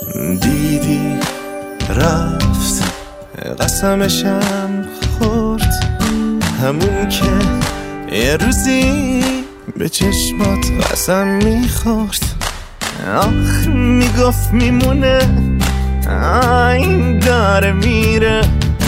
دیدی رفت قسمشم خورد، همون که یه روزی به چشمات قسم میخورد. آخ میگفت میمونه، این داره میره،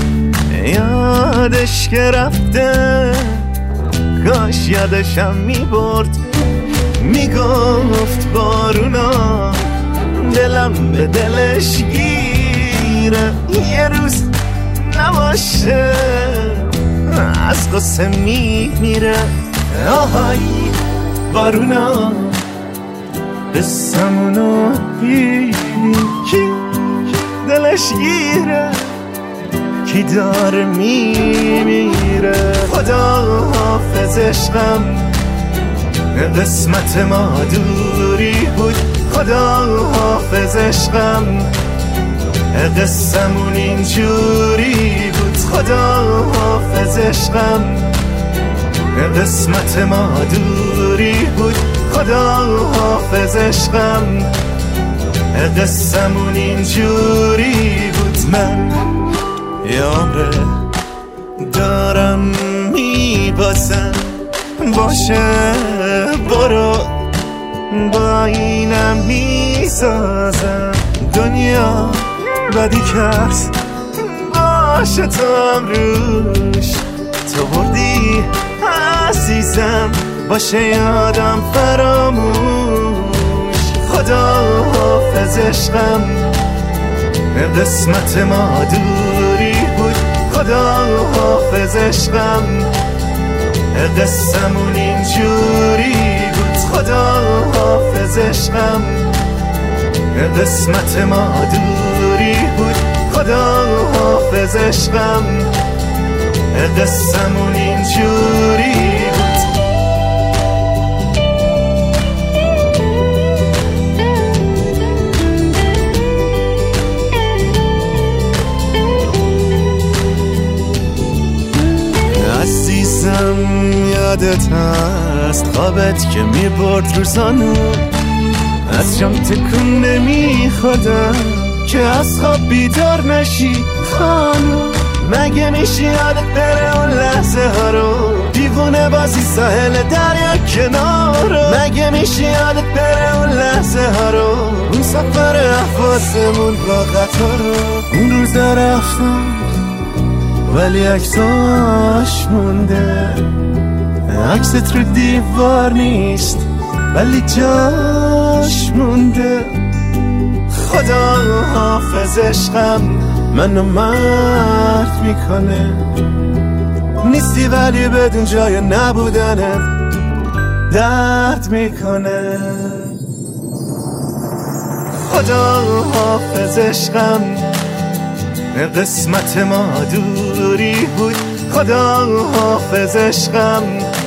یادش که رفته کاش یادشم میبرد. میگفت بارونا دلم به دلش گیره، یه روز نباشه از قصه میمیره. آهای بارونا قصمونو دیدی کی دلش گیره، کی داره میمیره. خدا حافظ عشقم، قسمت ما دوری بود. خدا حافظ عشقم، قصمون اینجوری بود. خدا حافظ عشقم، قسمت ما دوری بود. خدا حافظ عشقم، قصمون اینجوری بود. من یه عمره دارم میبازم، باشه برو با اینم میسازم. دنیا بدی کرد باشه تو هم روش، تو بردی عزیزم باشه یادم فراموش. خدا حافظ عشقم، قسمت ما دوری بود. خدا حافظ عشقم، قصمون اینجوری بود. خدا حافظ عشقم، قسمت ما دوری بود. خدا حافظ عشقم، قصمون اینجوری بود. عزیزم یادت هست خوابت که میبرد روزانو، از جام تکون نمیخوردم که از خواب بیدار نشی خانو. مگه میشه یادت بره اون لحظه ها رو، دیوونه بازی ساحل دریا کنارو. مگه میشه یادت بره اون لحظه ها رو، اون سفر احواسمون با قطار رو. اون روزا رفتم ولی عکساش مونده، عکست رو دیوار نیست ولی جاش مونده. خدا حافظ عشقم، منو مرد میکنه، نیستی ولی بدون جای نبودنت درد میکنه. خدا حافظ عشقم، قسمت ما دوری بود. خدا حافظ عشقم،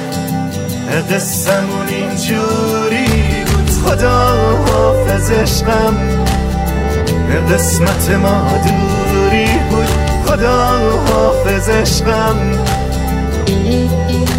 قصمون اینجوری بود. خدا حافظ عشقم، قسمت ما دوری بود. خدا حافظ عشقم.